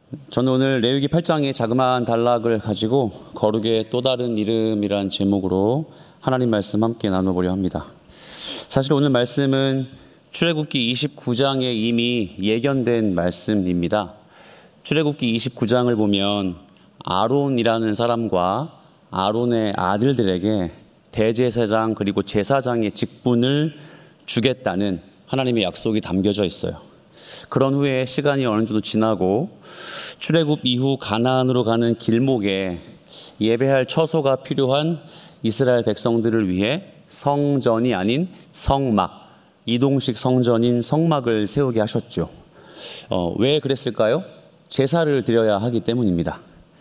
저는 오늘 레위기 8장의 자그마한 단락을 가지고 거룩의 또 다른 이름이란 제목으로 하나님 말씀 함께 나눠보려 합니다. 사실 오늘 말씀은 출애굽기 29장에 이미 예견된 말씀입니다. 출애굽기 29장을 보면 아론이라는 사람과 아론의 아들들에게 대제사장 그리고 제사장의 직분을 주겠다는 하나님의 약속이 담겨져 있어요. 그런 후에 시간이 어느 정도 지나고 출애굽 이후 가나안으로 가는 길목에 예배할 처소가 필요한 이스라엘 백성들을 위해 성전이 아닌 성막, 이동식 성전인 성막을 세우게 하셨죠. 왜 그랬을까요? 제사를 드려야 하기 때문입니다.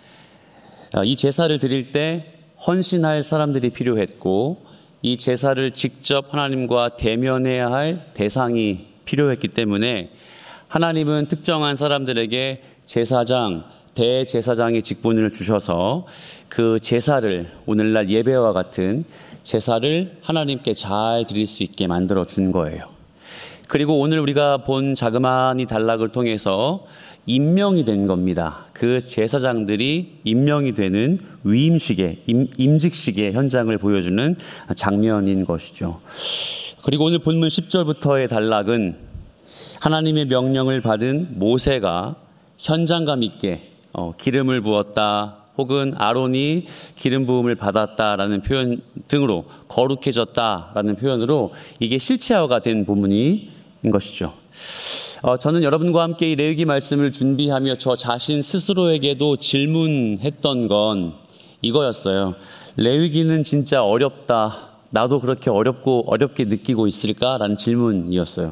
이 제사를 드릴 때 헌신할 사람들이 필요했고 이 제사를 직접 하나님과 대면해야 할 대상이 필요했기 때문에 하나님은 특정한 사람들에게 제사장, 대제사장의 직분을 주셔서 그 제사를 오늘날 예배와 같은 제사를 하나님께 잘 드릴 수 있게 만들어 준 거예요. 그리고 오늘 우리가 본 자그마한 이 단락을 통해서 임명이 된 겁니다. 그 제사장들이 임명이 되는 위임식의, 임직식의 현장을 보여주는 장면인 것이죠. 그리고 오늘 본문 10절부터의 단락은 하나님의 명령을 받은 모세가 현장감 있게 기름을 부었다 혹은 아론이 기름 부음을 받았다라는 표현 등으로 거룩해졌다라는 표현으로 이게 실체화가 된 본문인 것이죠. 저는 여러분과 함께 이 레위기 말씀을 준비하며 저 자신 스스로에게도 질문했던 건 이거였어요. 레위기는 진짜 어렵다. 나도 그렇게 어렵게 느끼고 있을까라는 질문이었어요.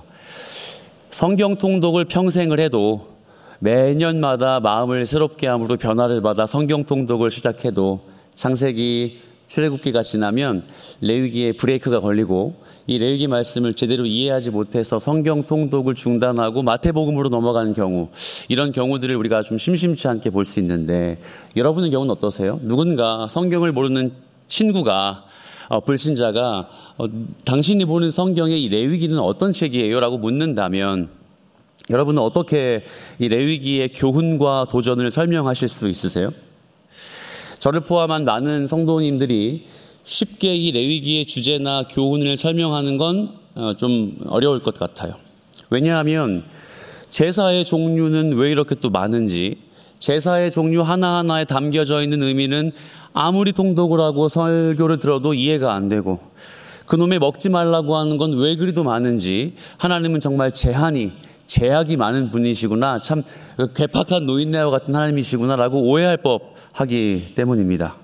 성경 통독을 평생을 해도 매년마다 마음을 새롭게 함으로 변화를 받아 성경 통독을 시작해도 창세기, 출애굽기가 지나면 레위기에 브레이크가 걸리고 이 레위기 말씀을 제대로 이해하지 못해서 성경 통독을 중단하고 마태복음으로 넘어가는 경우, 이런 경우들을 우리가 좀 심심치 않게 볼 수 있는데 여러분의 경우는 어떠세요? 누군가 성경을 모르는 친구가 불신자가 당신이 보는 성경의 이 레위기는 어떤 책이에요? 라고 묻는다면 여러분은 어떻게 이 레위기의 교훈과 도전을 설명하실 수 있으세요? 저를 포함한 많은 성도님들이 쉽게 이 레위기의 주제나 교훈을 설명하는 건 좀 어려울 것 같아요. 왜냐하면 제사의 종류는 왜 이렇게 또 많은지, 제사의 종류 하나하나에 담겨져 있는 의미는 아무리 통독을 하고 설교를 들어도 이해가 안 되고, 그놈의 먹지 말라고 하는 건 왜 그리도 많은지, 하나님은 정말 제약이 많은 분이시구나, 참 괴팍한 노인네와 같은 하나님이시구나라고 오해할 법하기 때문입니다.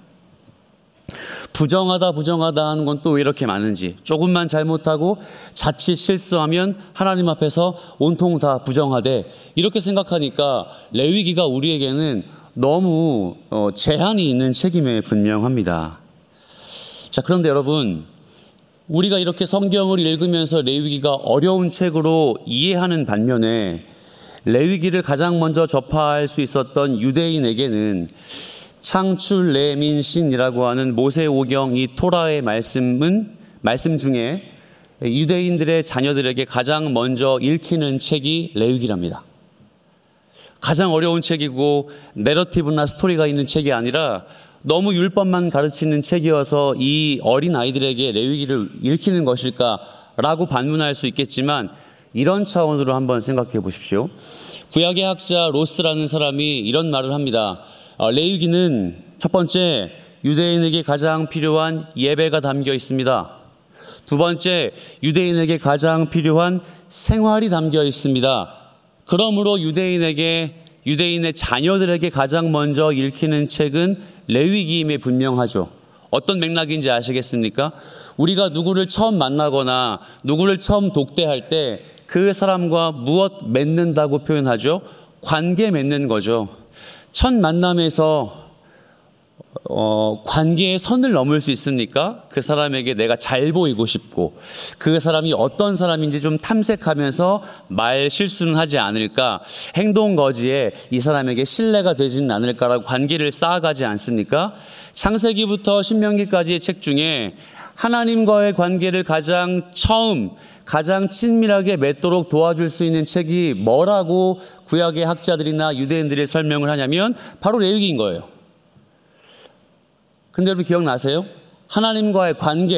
부정하다 하는 건 또 왜 이렇게 많은지, 조금만 잘못하고 자칫 실수하면 하나님 앞에서 온통 다 부정하되, 이렇게 생각하니까 레위기가 우리에게는 너무 제한이 있는 책임에 분명합니다. 자, 그런데 여러분, 우리가 이렇게 성경을 읽으면서 레위기가 어려운 책으로 이해하는 반면에 레위기를 가장 먼저 접할 수 있었던 유대인에게는 창출 레민신이라고 하는 모세오경 이 토라의 말씀 중에 유대인들의 자녀들에게 가장 먼저 읽히는 책이 레위기랍니다. 가장 어려운 책이고 내러티브나 스토리가 있는 책이 아니라 너무 율법만 가르치는 책이어서 이 어린 아이들에게 레위기를 읽히는 것일까라고 반문할 수 있겠지만, 이런 차원으로 한번 생각해 보십시오. 구약의 학자 로스라는 사람이 이런 말을 합니다. 레위기는 첫 번째, 유대인에게 가장 필요한 예배가 담겨 있습니다. 두 번째, 유대인에게 가장 필요한 생활이 담겨 있습니다. 그러므로 유대인의 자녀들에게 가장 먼저 읽히는 책은 레위기임에 분명하죠. 어떤 맥락인지 아시겠습니까? 우리가 누구를 처음 만나거나 누구를 처음 독대할 때 그 사람과 무엇 맺는다고 표현하죠? 관계 맺는 거죠. 첫 만남에서 관계의 선을 넘을 수 있습니까? 그 사람에게 내가 잘 보이고 싶고 그 사람이 어떤 사람인지 좀 탐색하면서 말 실수는 하지 않을까, 행동 거지에 이 사람에게 신뢰가 되지는 않을까라고 관계를 쌓아가지 않습니까? 창세기부터 신명기까지의 책 중에 하나님과의 관계를 가장 친밀하게 맺도록 도와줄 수 있는 책이 뭐라고 구약의 학자들이나 유대인들이 설명을 하냐면 바로 레위기인 거예요. 근데 여러분 기억나세요? 하나님과의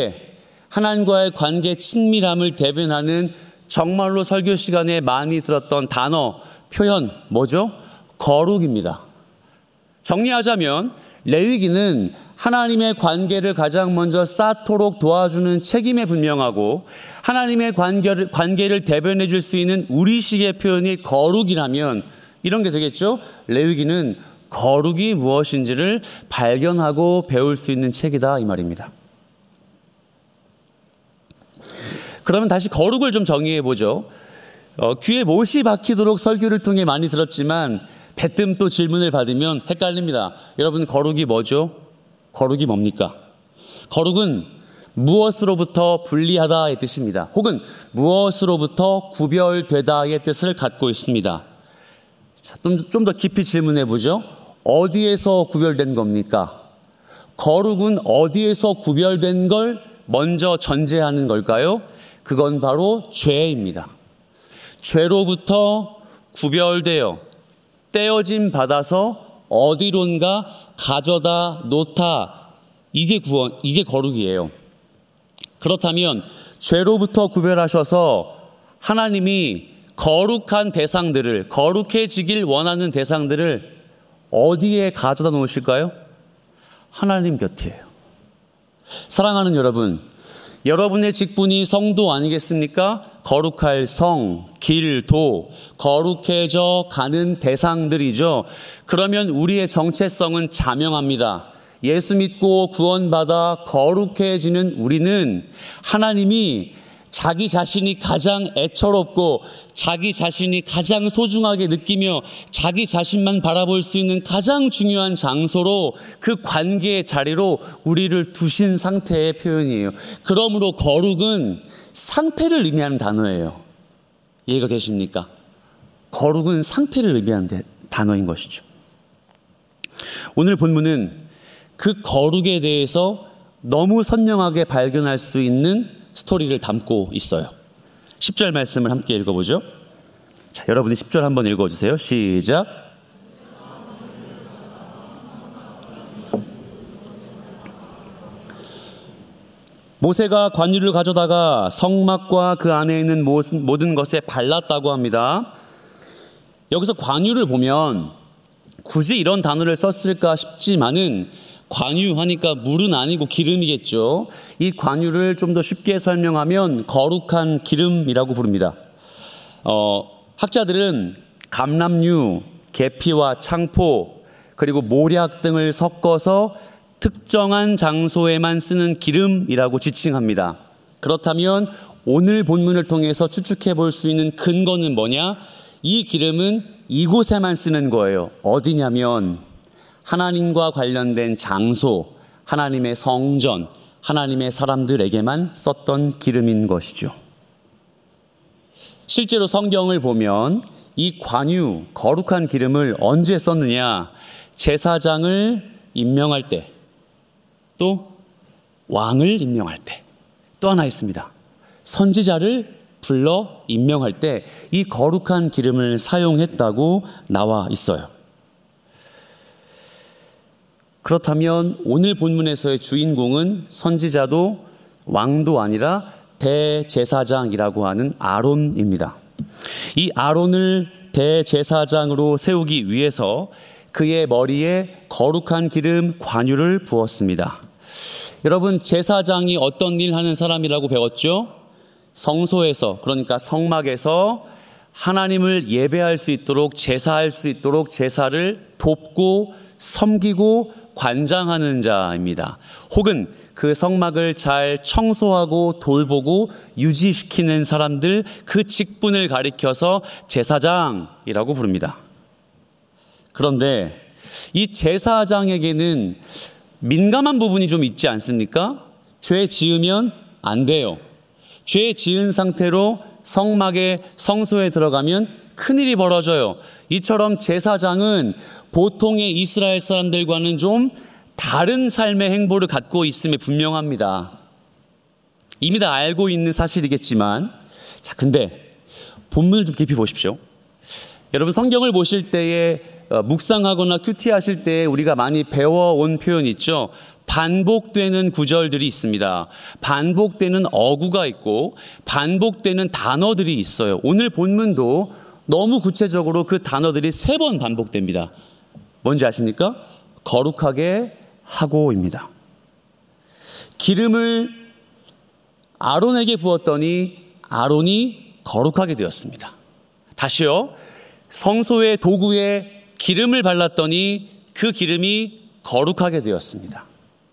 관계 친밀함을 대변하는 정말로 설교 시간에 많이 들었던 단어, 표현 뭐죠? 거룩입니다. 정리하자면 레위기는 하나님의 관계를 가장 먼저 쌓도록 도와주는 책임에 분명하고 하나님의 관계를 대변해 줄 수 있는 우리식의 표현이 거룩이라면 이런 게 되겠죠? 레위기는 거룩이 무엇인지를 발견하고 배울 수 있는 책이다 이 말입니다. 그러면 다시 거룩을 좀 정의해 보죠. 귀에 못이 박히도록 설교를 통해 많이 들었지만 대뜸 또 질문을 받으면 헷갈립니다. 여러분 거룩이 뭐죠? 거룩이 뭡니까? 거룩은 무엇으로부터 분리하다의 뜻입니다. 혹은 무엇으로부터 구별되다의 뜻을 갖고 있습니다. 좀 더 깊이 질문해 보죠. 어디에서 구별된 겁니까? 거룩은 어디에서 구별된 걸 먼저 전제하는 걸까요? 그건 바로 죄입니다. 죄로부터 구별되어 떼어짐 받아서 어디론가 가져다 놓다. 이게 거룩이에요. 그렇다면 죄로부터 구별하셔서 하나님이 거룩한 대상들을, 거룩해지길 원하는 대상들을 어디에 가져다 놓으실까요? 하나님 곁이에요. 사랑하는 여러분, 여러분의 직분이 성도 아니겠습니까? 거룩할 성, 길, 도, 거룩해져 가는 대상들이죠. 그러면 우리의 정체성은 자명합니다. 예수 믿고 구원받아 거룩해지는 우리는 하나님이 자기 자신이 가장 애처롭고 자기 자신이 가장 소중하게 느끼며 자기 자신만 바라볼 수 있는 가장 중요한 장소로 그 관계의 자리로 우리를 두신 상태의 표현이에요. 그러므로 거룩은 상태를 의미하는 단어예요. 이해가 되십니까? 거룩은 상태를 의미하는 단어인 것이죠. 오늘 본문은 그 거룩에 대해서 너무 선명하게 발견할 수 있는 스토리를 담고 있어요. 10절 말씀을 함께 읽어보죠. 자, 여러분이 10절 한번 읽어주세요. 시작. 모세가 관유를 가져다가 성막과 그 안에 있는 모든 것에 발랐다고 합니다. 여기서 관유를 보면 굳이 이런 단어를 썼을까 싶지만은 관유하니까 물은 아니고 기름이겠죠. 이 관유를 좀 더 쉽게 설명하면 거룩한 기름이라고 부릅니다. 학자들은 감람류, 계피와 창포, 그리고 모략 등을 섞어서 특정한 장소에만 쓰는 기름이라고 지칭합니다. 그렇다면 오늘 본문을 통해서 추측해 볼 수 있는 근거는 뭐냐? 이 기름은 이곳에만 쓰는 거예요. 어디냐면 하나님과 관련된 장소, 하나님의 성전, 하나님의 사람들에게만 썼던 기름인 것이죠. 실제로 성경을 보면 이 관유, 거룩한 기름을 언제 썼느냐? 제사장을 임명할 때, 또 왕을 임명할 때, 또 하나 있습니다. 선지자를 불러 임명할 때 이 거룩한 기름을 사용했다고 나와 있어요. 그렇다면 오늘 본문에서의 주인공은 선지자도 왕도 아니라 대제사장이라고 하는 아론입니다. 이 아론을 대제사장으로 세우기 위해서 그의 머리에 거룩한 기름 관유를 부었습니다. 여러분, 제사장이 어떤 일 하는 사람이라고 배웠죠? 성소에서, 그러니까 성막에서 하나님을 예배할 수 있도록, 제사할 수 있도록 제사를 돕고 섬기고 관장하는 자입니다. 혹은 그 성막을 잘 청소하고 돌보고 유지시키는 사람들, 그 직분을 가리켜서 제사장이라고 부릅니다. 그런데 이 제사장에게는 민감한 부분이 좀 있지 않습니까? 죄 지으면 안 돼요. 죄 지은 상태로 성막의 성소에 들어가면 큰일이 벌어져요. 이처럼 제사장은 보통의 이스라엘 사람들과는 좀 다른 삶의 행보를 갖고 있음에 분명합니다. 이미 다 알고 있는 사실이겠지만, 자, 근데 본문을 좀 깊이 보십시오. 여러분 성경을 보실 때에 묵상하거나 큐티하실 때 우리가 많이 배워온 표현이 있죠. 반복되는 구절들이 있습니다. 반복되는 어구가 있고 반복되는 단어들이 있어요. 오늘 본문도 너무 구체적으로 그 단어들이 3번 반복됩니다. 뭔지 아십니까? 거룩하게 하고입니다. 기름을 아론에게 부었더니 아론이 거룩하게 되었습니다. 다시요. 성소의 도구에 기름을 발랐더니 그 기름이 거룩하게 되었습니다.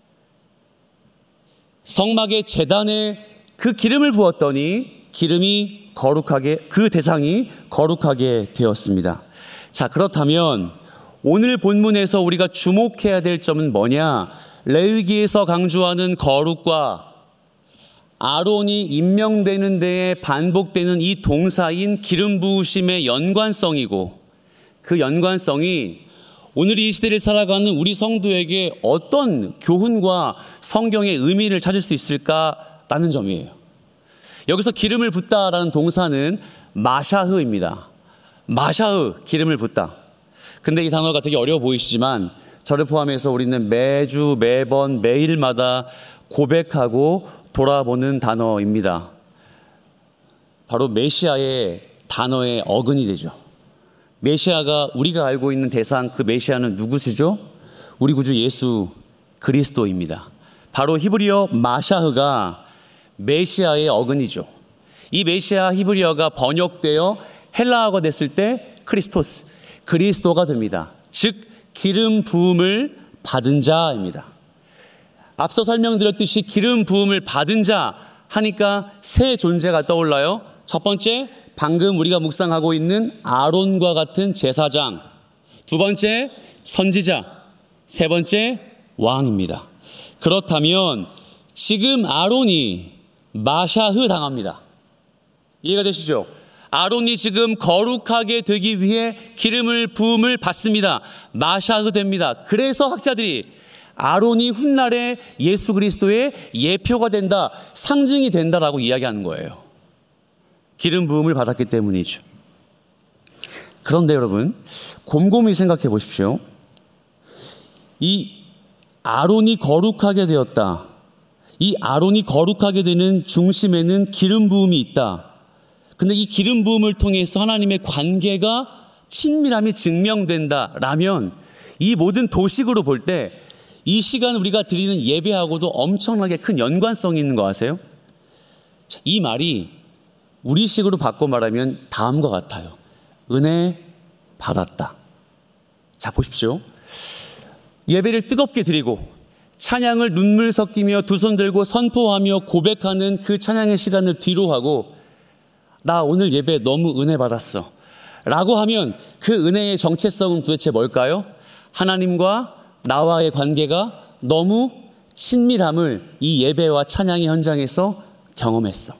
성막의 제단에 그 기름을 부었더니 기름이 거룩하게, 그 대상이 거룩하게 되었습니다. 자, 그렇다면 오늘 본문에서 우리가 주목해야 될 점은 뭐냐? 레위기에서 강조하는 거룩과 아론이 임명되는 데에 반복되는 이 동사인 기름 부으심의 연관성이고, 그 연관성이 오늘 이 시대를 살아가는 우리 성도에게 어떤 교훈과 성경의 의미를 찾을 수 있을까라는 점이에요. 여기서 기름을 붓다라는 동사는 마샤흐입니다. 마샤흐, 기름을 붓다. 근데 이 단어가 되게 어려워 보이시지만 저를 포함해서 우리는 매주, 매번, 매일마다 고백하고 돌아보는 단어입니다. 바로 메시아의 단어의 어근이 되죠. 메시아가 우리가 알고 있는 대상, 그 메시아는 누구시죠? 우리 구주 예수 그리스도입니다. 바로 히브리어 마샤흐가 메시아의 어근이죠. 이 메시아 히브리어가 번역되어 헬라어가 됐을 때 크리스토스, 그리스도가 됩니다. 즉 기름 부음을 받은 자입니다. 앞서 설명드렸듯이 기름 부음을 받은 자 하니까 세 존재가 떠올라요. 첫 번째, 방금 우리가 묵상하고 있는 아론과 같은 제사장. 두 번째, 선지자. 세 번째, 왕입니다. 그렇다면 지금 아론이 마샤흐 당합니다. 이해가 되시죠? 아론이 지금 거룩하게 되기 위해 기름을 부음을 받습니다. 마샤흐 됩니다. 그래서 학자들이 아론이 훗날에 예수 그리스도의 예표가 된다, 상징이 된다라고 이야기하는 거예요. 기름 부음을 받았기 때문이죠. 그런데 여러분, 곰곰이 생각해 보십시오. 이 아론이 거룩하게 되었다. 이 아론이 거룩하게 되는 중심에는 기름 부음이 있다. 근데 이 기름 부음을 통해서 하나님의 관계가 친밀함이 증명된다라면 이 모든 도식으로 볼 때 이 시간 우리가 드리는 예배하고도 엄청나게 큰 연관성이 있는 거 아세요? 이 말이 우리식으로 바꿔 말하면 다음과 같아요. 은혜 받았다. 자, 보십시오. 예배를 뜨겁게 드리고 찬양을 눈물 섞이며 두 손 들고 선포하며 고백하는 그 찬양의 시간을 뒤로 하고 나 오늘 예배 너무 은혜 받았어 라고 하면 그 은혜의 정체성은 도대체 뭘까요? 하나님과 나와의 관계가 너무 친밀함을 이 예배와 찬양의 현장에서 경험했어.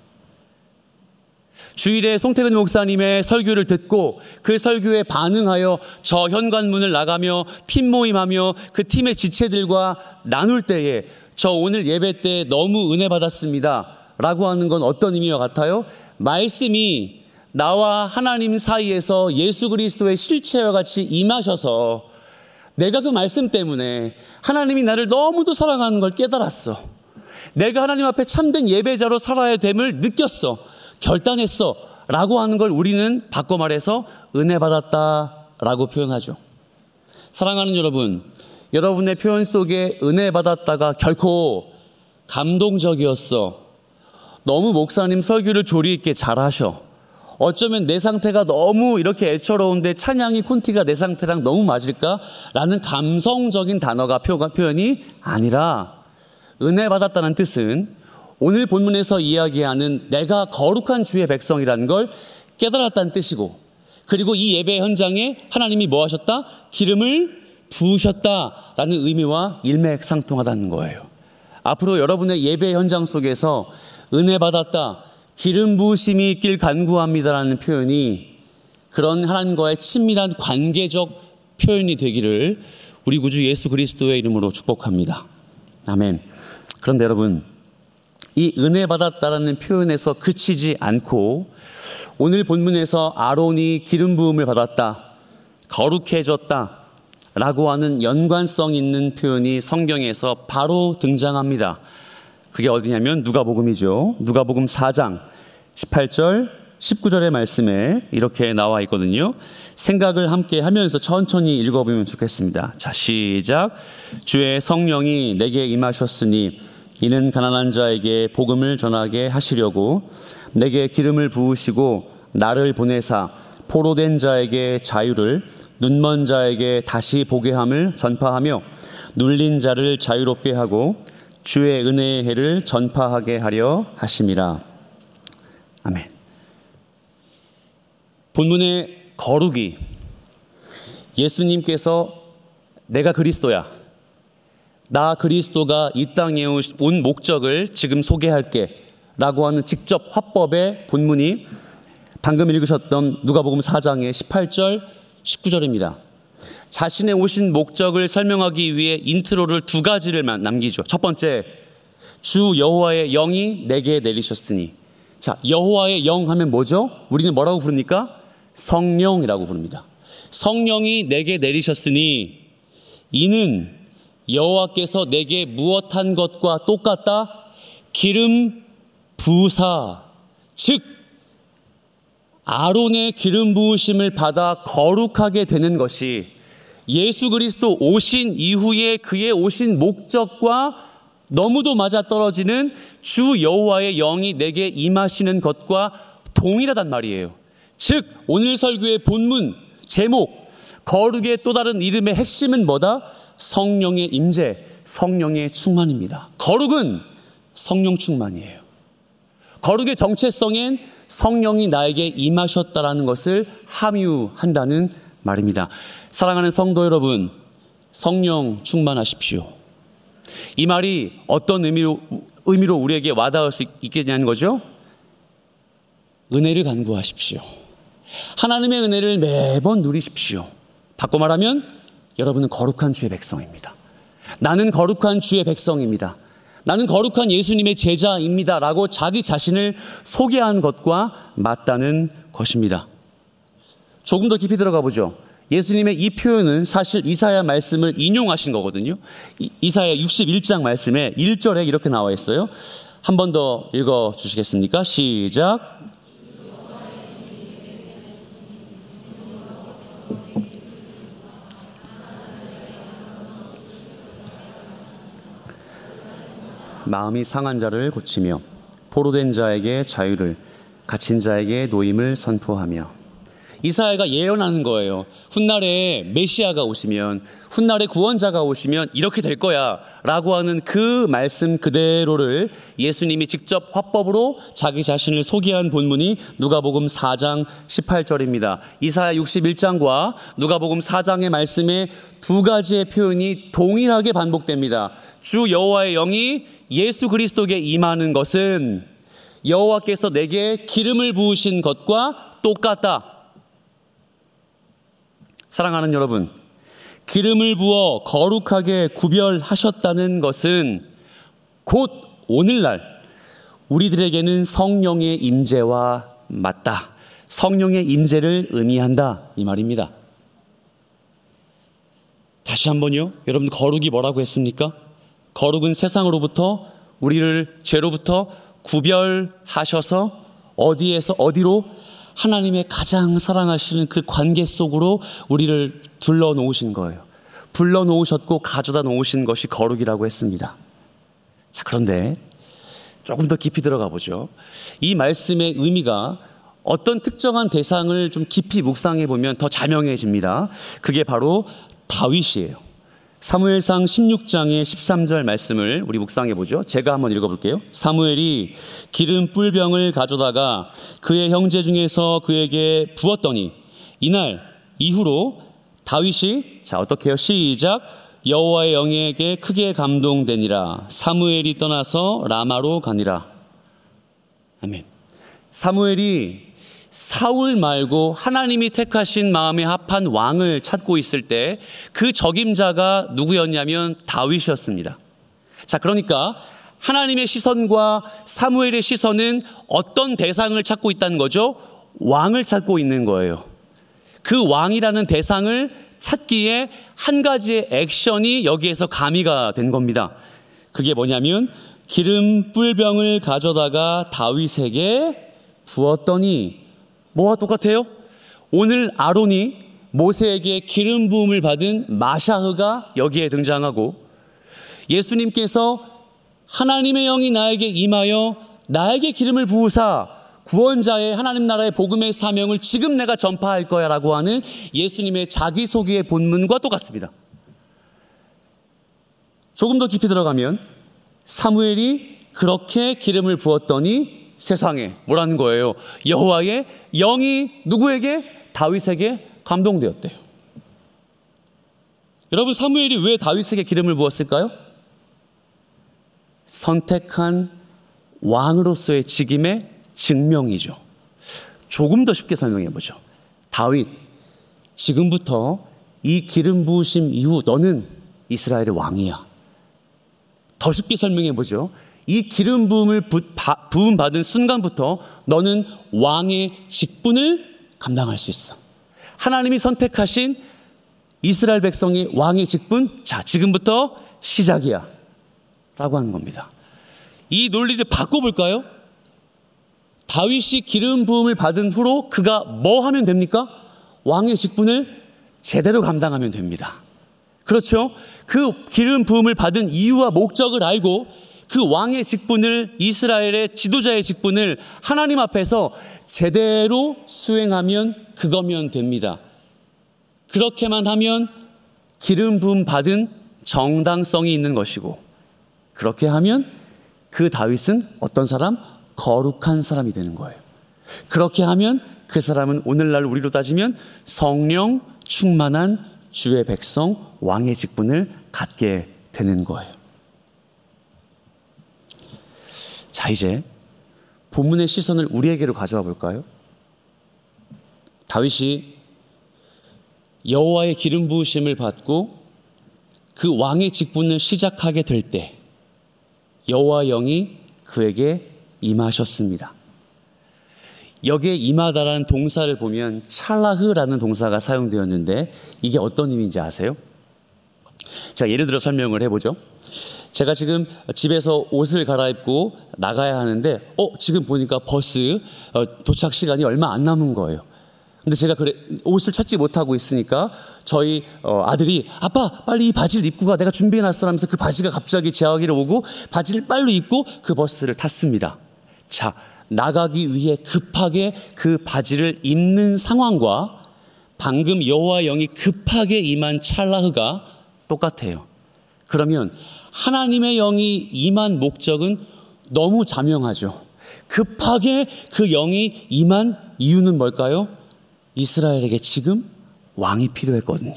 주일에 송태근 목사님의 설교를 듣고 그 설교에 반응하여 저 현관문을 나가며 팀 모임하며 그 팀의 지체들과 나눌 때에 저 오늘 예배 때 너무 은혜 받았습니다 라고 하는 건 어떤 의미와 같아요? 말씀이 나와 하나님 사이에서 예수 그리스도의 실체와 같이 임하셔서 내가 그 말씀 때문에 하나님이 나를 너무도 사랑하는 걸 깨달았어. 내가 하나님 앞에 참된 예배자로 살아야 됨을 느꼈어. 결단했어 라고 하는 걸 우리는 바꿔 말해서 은혜 받았다 라고 표현하죠. 사랑하는 여러분, 여러분의 표현 속에 은혜 받았다가 결코 감동적이었어, 너무 목사님 설교를 조리 있게 잘하셔, 어쩌면 내 상태가 너무 이렇게 애처로운데 찬양이 콘티가 내 상태랑 너무 맞을까? 라는 감성적인 단어가 표현이 아니라 은혜 받았다는 뜻은 오늘 본문에서 이야기하는 내가 거룩한 주의 백성이라는 걸 깨달았다는 뜻이고, 그리고 이 예배 현장에 하나님이 뭐 하셨다? 기름을 부으셨다라는 의미와 일맥상통하다는 거예요. 앞으로 여러분의 예배 현장 속에서 은혜 받았다, 기름 부으심이 있길 간구합니다라는 표현이 그런 하나님과의 친밀한 관계적 표현이 되기를 우리 구주 예수 그리스도의 이름으로 축복합니다. 아멘. 그런데 여러분, 이 은혜 받았다라는 표현에서 그치지 않고 오늘 본문에서 아론이 기름 부음을 받았다, 거룩해졌다 라고 하는 연관성 있는 표현이 성경에서 바로 등장합니다. 그게 어디냐면 누가복음이죠. 누가복음 4장 18절 19절의 말씀에 이렇게 나와 있거든요. 생각을 함께 하면서 천천히 읽어보면 좋겠습니다. 자, 시작. 주의 성령이 내게 임하셨으니 이는 가난한 자에게 복음을 전하게 하시려고 내게 기름을 부으시고 나를 보내사 포로된 자에게 자유를, 눈먼 자에게 다시 보게 함을 전파하며 눌린 자를 자유롭게 하고 주의 은혜의 해를 전파하게 하려 하심이라. 아멘. 본문의 거룩이 예수님께서 내가 그리스도야, 나 그리스도가 이 땅에 온 목적을 지금 소개할게 라고 하는 직접 화법의 본문이 방금 읽으셨던 누가복음 4장의 18절 19절입니다. 자신의 오신 목적을 설명하기 위해 인트로를 두 가지를 남기죠. 첫 번째, 주 여호와의 영이 내게 내리셨으니. 자, 여호와의 영 하면 뭐죠? 우리는 뭐라고 부릅니까? 성령이라고 부릅니다. 성령이 내게 내리셨으니 이는 여호와께서 내게 무엇한 것과 똑같다? 기름 부사, 즉 아론의 기름 부으심을 받아 거룩하게 되는 것이 예수 그리스도 오신 이후에 그의 오신 목적과 너무도 맞아떨어지는 주 여호와의 영이 내게 임하시는 것과 동일하단 말이에요. 즉 오늘 설교의 본문 제목 거룩의 또 다른 이름의 핵심은 뭐다? 성령의 임재, 성령의 충만입니다. 거룩은 성령 충만이에요. 거룩의 정체성엔 성령이 나에게 임하셨다라는 것을 함유한다는 말입니다. 사랑하는 성도 여러분, 성령 충만하십시오. 이 말이 어떤 의미로 우리에게 와닿을 수 있겠냐는 거죠? 은혜를 간구하십시오. 하나님의 은혜를 매번 누리십시오. 바꿔 말하면 여러분은 거룩한 주의 백성입니다. 나는 거룩한 주의 백성입니다. 나는 거룩한 예수님의 제자입니다 라고 자기 자신을 소개한 것과 맞다는 것입니다. 조금 더 깊이 들어가 보죠. 예수님의 이 표현은 사실 이사야 말씀을 인용하신 거거든요. 이사야 61장 말씀에 1절에 이렇게 나와 있어요. 한 번 더 읽어 주시겠습니까? 시작. 마음이 상한 자를 고치며 포로된 자에게 자유를, 갇힌 자에게 노임을 선포하며. 이사야가 예언하는 거예요. 훗날에 메시아가 오시면, 훗날에 구원자가 오시면 이렇게 될 거야 라고 하는 그 말씀 그대로를 예수님이 직접 화법으로 자기 자신을 소개한 본문이 누가복음 4장 18절입니다. 이사야 61장과 누가복음 4장의 말씀에 두 가지의 표현이 동일하게 반복됩니다. 주 여호와의 영이 예수 그리스도에게 임하는 것은 여호와께서 내게 기름을 부으신 것과 똑같다. 사랑하는 여러분, 기름을 부어 거룩하게 구별하셨다는 것은 곧 오늘날 우리들에게는 성령의 임재와 맞다. 성령의 임재를 의미한다 이 말입니다. 다시 한번요. 여러분, 거룩이 뭐라고 했습니까? 거룩은 세상으로부터 우리를 죄로부터 구별하셔서 어디에서 어디로? 하나님의 가장 사랑하시는 그 관계 속으로 우리를 둘러놓으신 거예요. 불러놓으셨고 가져다 놓으신 것이 거룩이라고 했습니다. 자, 그런데 조금 더 깊이 들어가 보죠. 이 말씀의 의미가 어떤 특정한 대상을 좀 깊이 묵상해 보면 더 자명해집니다. 그게 바로 다윗이에요. 사무엘상 16장의 13절 말씀을 우리 묵상해 보죠. 제가 한번 읽어볼게요. 사무엘이 기름 뿔병을 가져다가 그의 형제 중에서 그에게 부었더니 이날 이후로 다윗이 어떻게 해요? 시작. 여호와의 영에게 크게 감동되니라. 사무엘이 떠나서 라마로 가니라. 아멘. 사무엘이 사울 말고 하나님이 택하신 마음에 합한 왕을 찾고 있을 때 그 적임자가 누구였냐면 다윗이었습니다. 자, 그러니까 하나님의 시선과 사무엘의 시선은 어떤 대상을 찾고 있다는 거죠? 왕을 찾고 있는 거예요. 그 왕이라는 대상을 찾기에 한 가지의 액션이 여기에서 가미가 된 겁니다. 그게 뭐냐면 기름 뿔병을 가져다가 다윗에게 부었더니 뭐와 똑같아요? 오늘 아론이 모세에게 기름 부음을 받은 마샤흐가 여기에 등장하고 예수님께서 하나님의 영이 나에게 임하여 나에게 기름을 부으사 구원자의 하나님 나라의 복음의 사명을 지금 내가 전파할 거야 라고 하는 예수님의 자기소개의 본문과 똑같습니다. 조금 더 깊이 들어가면 사무엘이 그렇게 기름을 부었더니 세상에 뭐라는 거예요? 여호와의 영이 누구에게? 다윗에게 감동되었대요. 여러분, 사무엘이 왜 다윗에게 기름을 부었을까요? 선택한 왕으로서의 직임의 증명이죠. 조금 더 쉽게 설명해 보죠. 다윗, 지금부터 이 기름 부으심 이후 너는 이스라엘의 왕이야. 더 쉽게 설명해 보죠. 이 기름 부음을 부음 받은 순간부터 너는 왕의 직분을 감당할 수 있어. 하나님이 선택하신 이스라엘 백성의 왕의 직분, 자, 지금부터 시작이야 라고 하는 겁니다. 이 논리를 바꿔볼까요? 다윗이 기름 부음을 받은 후로 그가 뭐 하면 됩니까? 왕의 직분을 제대로 감당하면 됩니다. 그렇죠? 그 기름 부음을 받은 이유와 목적을 알고 그 왕의 직분을, 이스라엘의 지도자의 직분을 하나님 앞에서 제대로 수행하면 그거면 됩니다. 그렇게만 하면 기름 부음 받은 정당성이 있는 것이고, 그렇게 하면 그 다윗은 어떤 사람? 거룩한 사람이 되는 거예요. 그렇게 하면 그 사람은 오늘날 우리로 따지면 성령 충만한 주의 백성, 왕의 직분을 갖게 되는 거예요. 자, 이제 본문의 시선을 우리에게로 가져와 볼까요? 다윗이 여호와의 기름 부으심을 받고 그 왕의 직분을 시작하게 될 때 여호와 영이 그에게 임하셨습니다. 여기에 임하다라는 동사를 보면 찰라흐라는 동사가 사용되었는데 이게 어떤 의미인지 아세요? 자, 예를 들어 설명을 해보죠. 제가 지금 집에서 옷을 갈아입고 나가야 하는데 지금 보니까 버스 도착 시간이 얼마 안 남은 거예요. 근데 제가 옷을 찾지 못하고 있으니까 저희 아들이 아빠 빨리 이 바지를 입고 가, 내가 준비해놨어 하면서 그 바지가 갑자기 제 아기를 오고 바지를 빨리 입고 그 버스를 탔습니다. 자, 나가기 위해 급하게 그 바지를 입는 상황과 방금 여호와 영이 급하게 임한 찰나흐가 똑같아요. 그러면 하나님의 영이 임한 목적은 너무 자명하죠. 급하게 그 영이 임한 이유는 뭘까요? 이스라엘에게 지금 왕이 필요했거든요.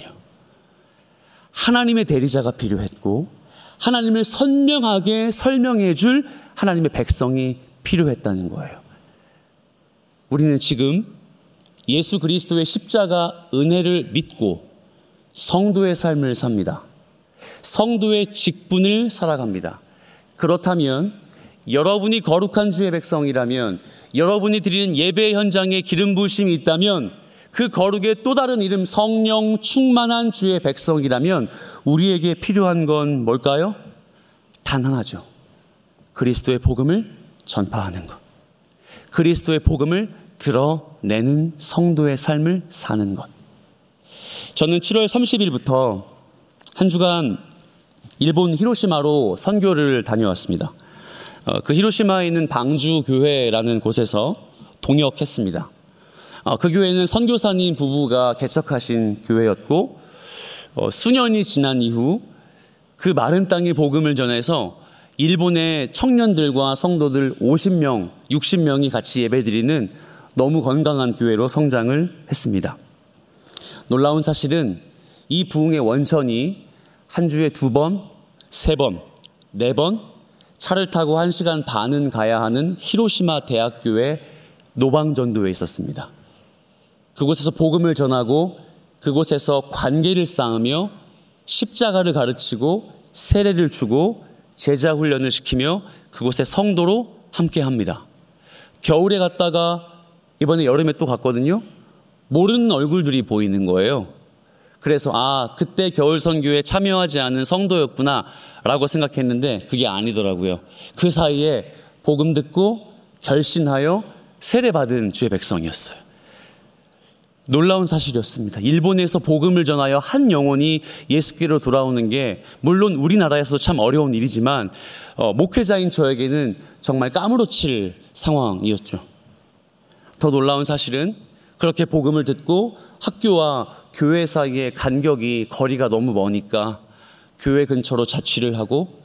하나님의 대리자가 필요했고 하나님을 선명하게 설명해 줄 하나님의 백성이 필요했다는 거예요. 우리는 지금 예수 그리스도의 십자가 은혜를 믿고 성도의 삶을 삽니다. 성도의 직분을 살아갑니다. 그렇다면 여러분이 거룩한 주의 백성이라면, 여러분이 드리는 예배 현장에 기름 부으심이 있다면, 그 거룩의 또 다른 이름 성령 충만한 주의 백성이라면 우리에게 필요한 건 뭘까요? 단 하나죠. 그리스도의 복음을 전파하는 것. 그리스도의 복음을 드러내는 성도의 삶을 사는 것. 저는 7월 30일부터 한 주간 일본 히로시마로 선교를 다녀왔습니다. 그 히로시마에 있는 방주 교회라는 곳에서 동역했습니다. 그 교회는 선교사님 부부가 개척하신 교회였고 수년이 지난 이후 그 마른 땅에 복음을 전해서 일본의 청년들과 성도들 50명, 60명이 같이 예배드리는 너무 건강한 교회로 성장을 했습니다. 놀라운 사실은 이 부흥의 원천이 한 주에 2번, 3번, 4번 차를 타고 1시간 반은 가야 하는 히로시마 대학교의 노방전도에 있었습니다. 그곳에서 복음을 전하고 그곳에서 관계를 쌓으며 십자가를 가르치고 세례를 주고 제자 훈련을 시키며 그곳에 성도로 함께 합니다. 겨울에 갔다가 이번에 여름에 또 갔거든요. 모르는 얼굴들이 보이는 거예요. 그래서 그때 겨울 선교에 참여하지 않은 성도였구나 라고 생각했는데 그게 아니더라고요. 그 사이에 복음 듣고 결신하여 세례받은 주의 백성이었어요. 놀라운 사실이었습니다. 일본에서 복음을 전하여 한 영혼이 예수께로 돌아오는 게 물론 우리나라에서도 참 어려운 일이지만 목회자인 저에게는 정말 까무러칠 상황이었죠. 더 놀라운 사실은 그렇게 복음을 듣고 학교와 교회 사이의 간격이 거리가 너무 머니까 교회 근처로 자취를 하고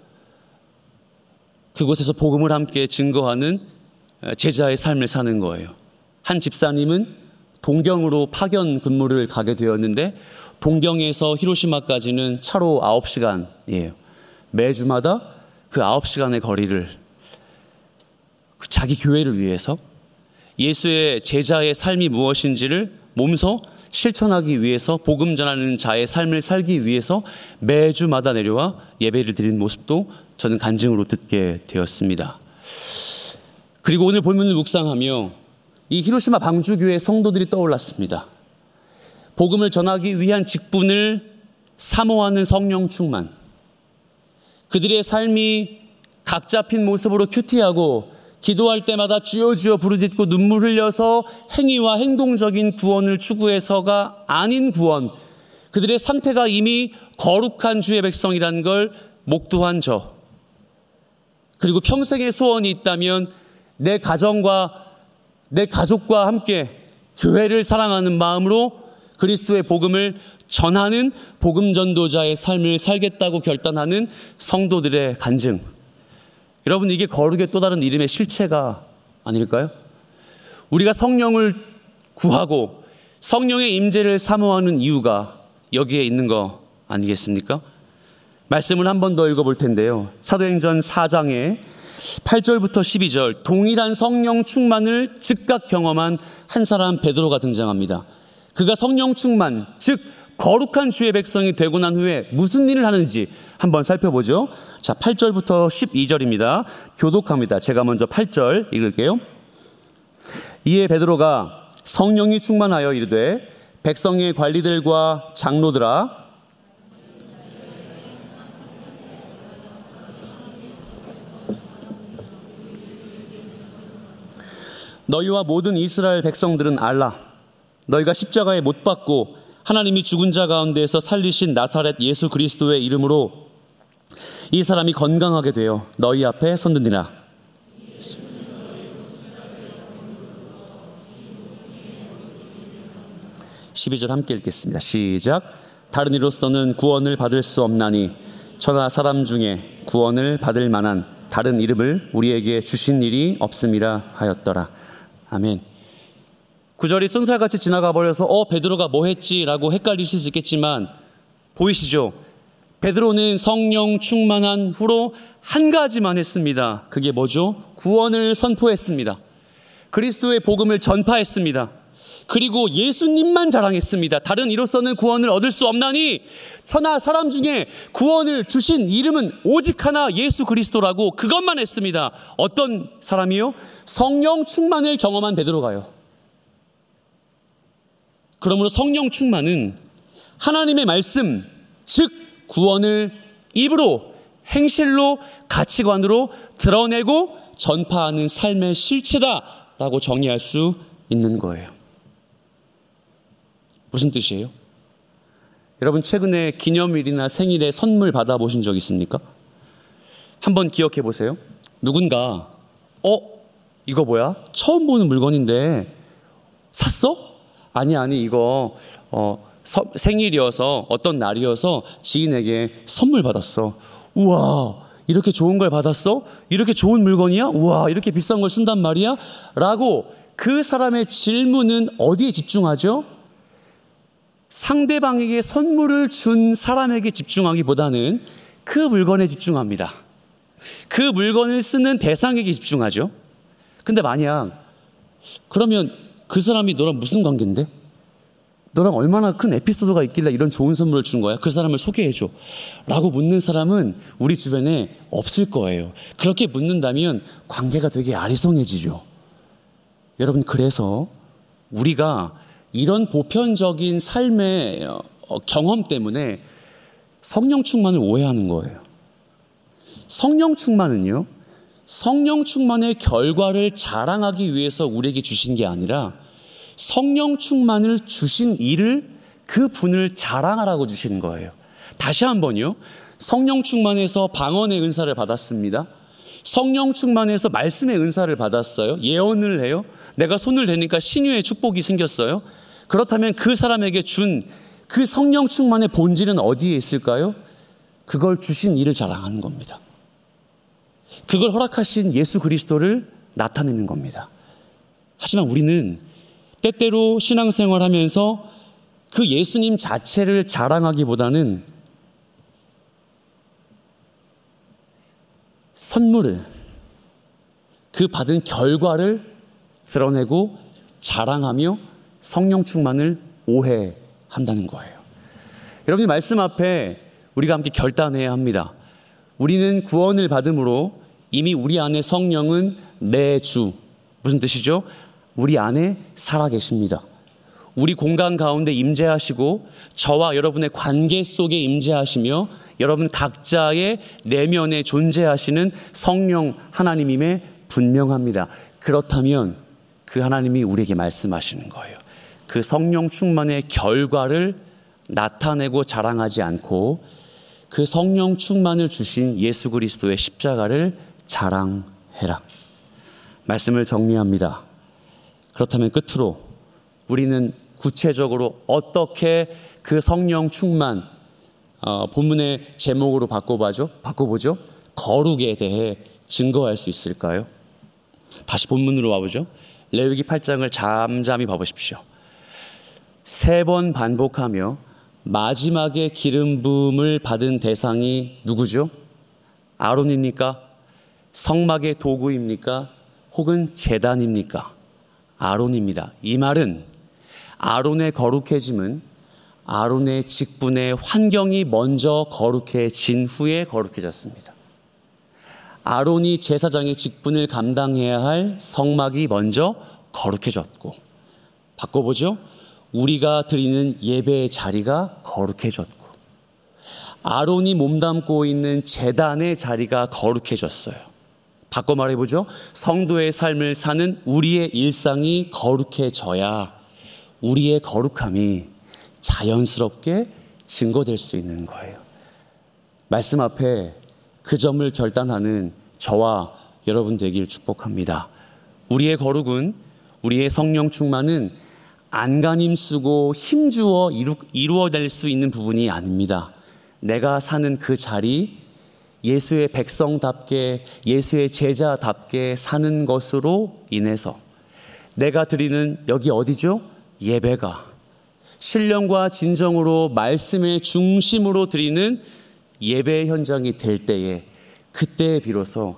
그곳에서 복음을 함께 증거하는 제자의 삶을 사는 거예요. 한 집사님은 동경으로 파견 근무를 가게 되었는데 동경에서 히로시마까지는 차로 9시간이에요. 매주마다 그 9시간의 거리를 자기 교회를 위해서 예수의 제자의 삶이 무엇인지를 몸소 실천하기 위해서 복음 전하는 자의 삶을 살기 위해서 매주마다 내려와 예배를 드리는 모습도 저는 간증으로 듣게 되었습니다. 그리고 오늘 본문을 묵상하며 이 히로시마 방주교회 성도들이 떠올랐습니다. 복음을 전하기 위한 직분을 사모하는 성령 충만. 그들의 삶이 각 잡힌 모습으로 큐티하고 기도할 때마다 주여 주여 부르짖고 눈물 흘려서 행위와 행동적인 구원을 추구해서가 아닌 구원. 그들의 상태가 이미 거룩한 주의 백성이라는 걸 목도한 저. 그리고 평생의 소원이 있다면 내 가정과 내 가족과 함께 교회를 사랑하는 마음으로 그리스도의 복음을 전하는 복음 전도자의 삶을 살겠다고 결단하는 성도들의 간증. 여러분, 이게 거룩의 또 다른 이름의 실체가 아닐까요? 우리가 성령을 구하고 성령의 임재를 사모하는 이유가 여기에 있는 거 아니겠습니까? 말씀을 한 번 더 읽어볼 텐데요. 사도행전 4장에 8절부터 12절, 동일한 성령 충만을 즉각 경험한 한 사람 베드로가 등장합니다. 그가 성령 충만, 즉 거룩한 주의 백성이 되고 난 후에 무슨 일을 하는지 한번 살펴보죠. 자, 8절부터 12절입니다. 교독합니다. 제가 먼저 8절 읽을게요. 이에 베드로가 성령이 충만하여 이르되 백성의 관리들과 장로들아, 너희와 모든 이스라엘 백성들은 알라. 너희가 십자가에 못 박고 하나님이 죽은 자 가운데에서 살리신 나사렛 예수 그리스도의 이름으로 이 사람이 건강하게 되어 너희 앞에 섰느니라. 12절 함께 읽겠습니다. 시작. 다른 이로서는 구원을 받을 수 없나니 천하 사람 중에 구원을 받을 만한 다른 이름을 우리에게 주신 일이 없음이라 하였더라. 아멘. 구절이 쏜살같이 지나가 버려서 베드로가 뭐 했지? 라고 헷갈리실 수 있겠지만 보이시죠? 베드로는 성령 충만한 후로 한 가지만 했습니다. 그게 뭐죠? 구원을 선포했습니다. 그리스도의 복음을 전파했습니다. 그리고 예수님만 자랑했습니다. 다른 이로서는 구원을 얻을 수 없나니 천하 사람 중에 구원을 주신 이름은 오직 하나 예수 그리스도라고 그것만 했습니다. 어떤 사람이요? 성령 충만을 경험한 베드로가요. 그러므로 성령 충만은 하나님의 말씀, 즉 구원을 입으로, 행실로, 가치관으로 드러내고 전파하는 삶의 실체다라고 정의할 수 있는 거예요. 무슨 뜻이에요? 여러분, 최근에 기념일이나 생일에 선물 받아보신 적 있습니까? 한번 기억해 보세요. 누군가 이거 뭐야? 처음 보는 물건인데 샀어? 아니 이거 생일이어서 어떤 날이어서 지인에게 선물 받았어. 우와, 이렇게 좋은 걸 받았어? 이렇게 좋은 물건이야? 우와, 이렇게 비싼 걸 쓴단 말이야? 라고 그 사람의 질문은 어디에 집중하죠? 상대방에게 선물을 준 사람에게 집중하기보다는 그 물건에 집중합니다. 그 물건을 쓰는 대상에게 집중하죠. 근데 만약 그러면 그 사람이 너랑 무슨 관계인데? 너랑 얼마나 큰 에피소드가 있길래 이런 좋은 선물을 준 거야? 그 사람을 소개해줘. 라고 묻는 사람은 우리 주변에 없을 거예요. 그렇게 묻는다면 관계가 되게 아리송해지죠. 여러분, 그래서 우리가 이런 보편적인 삶의 경험 때문에 성령 충만을 오해하는 거예요. 성령 충만은요, 성령 충만의 결과를 자랑하기 위해서 우리에게 주신 게 아니라 성령 충만을 주신 이를, 그 분을 자랑하라고 주시는 거예요. 다시 한번요. 성령 충만에서 방언의 은사를 받았습니다. 성령 충만에서 말씀의 은사를 받았어요. 예언을 해요. 내가 손을 대니까 신유의 축복이 생겼어요. 그렇다면 그 사람에게 준 그 성령 충만의 본질은 어디에 있을까요? 그걸 주신 이를 자랑하는 겁니다. 그걸 허락하신 예수 그리스도를 나타내는 겁니다. 하지만 우리는 때때로 신앙생활하면서 그 예수님 자체를 자랑하기보다는 선물을, 그 받은 결과를 드러내고 자랑하며 성령 충만을 오해한다는 거예요. 여러분이 말씀 앞에 우리가 함께 결단해야 합니다. 우리는 구원을 받음으로 이미 우리 안에 성령은 내 주, 무슨 뜻이죠? 우리 안에 살아계십니다. 우리 공간 가운데 임재하시고 저와 여러분의 관계 속에 임재하시며 여러분 각자의 내면에 존재하시는 성령 하나님임에 분명합니다. 그렇다면 그 하나님이 우리에게 말씀하시는 거예요. 그 성령 충만의 결과를 나타내고 자랑하지 않고 그 성령 충만을 주신 예수 그리스도의 십자가를 자랑해라. 말씀을 정리합니다. 그렇다면 끝으로 우리는 구체적으로 어떻게 그 성령 충만, 본문의 제목으로 바꿔보죠. 거룩에 대해 증거할 수 있을까요? 다시 본문으로 와보죠. 레위기 8장을 잠잠히 봐보십시오. 3번 반복하며 마지막에 기름 부음을 받은 대상이 누구죠? 아론입니까? 성막의 도구입니까? 혹은 제단입니까? 아론입니다. 이 말은 아론의 거룩해짐은 아론의 직분의 환경이 먼저 거룩해진 후에 거룩해졌습니다. 아론이 제사장의 직분을 감당해야 할 성막이 먼저 거룩해졌고, 바꿔보죠. 우리가 드리는 예배의 자리가 거룩해졌고, 아론이 몸담고 있는 제단의 자리가 거룩해졌어요. 바꿔 말해보죠. 성도의 삶을 사는 우리의 일상이 거룩해져야 우리의 거룩함이 자연스럽게 증거될 수 있는 거예요. 말씀 앞에 그 점을 결단하는 저와 여러분 되길 축복합니다. 우리의 거룩은, 우리의 성령 충만은 안간힘 쓰고 힘주어 이루어낼 수 있는 부분이 아닙니다. 내가 사는 그 자리, 예수의 백성답게, 예수의 제자답게 사는 것으로 인해서 내가 드리는, 여기 어디죠? 예배가 신령과 진정으로 말씀의 중심으로 드리는 예배 현장이 될 때에, 그때에 비로소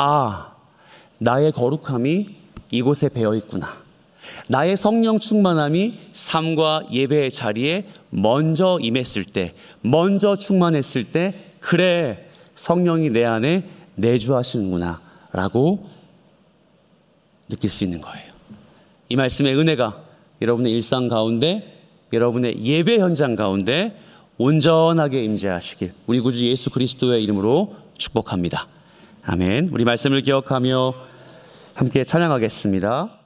나의 거룩함이 이곳에 배어 있구나. 나의 성령 충만함이 삶과 예배의 자리에 먼저 임했을 때, 먼저 충만했을 때, 그래, 성령이 내 안에 내주하시는구나 라고 느낄 수 있는 거예요. 이 말씀의 은혜가 여러분의 일상 가운데, 여러분의 예배 현장 가운데 온전하게 임재하시길 우리 구주 예수 그리스도의 이름으로 축복합니다. 아멘. 우리 말씀을 기억하며 함께 찬양하겠습니다.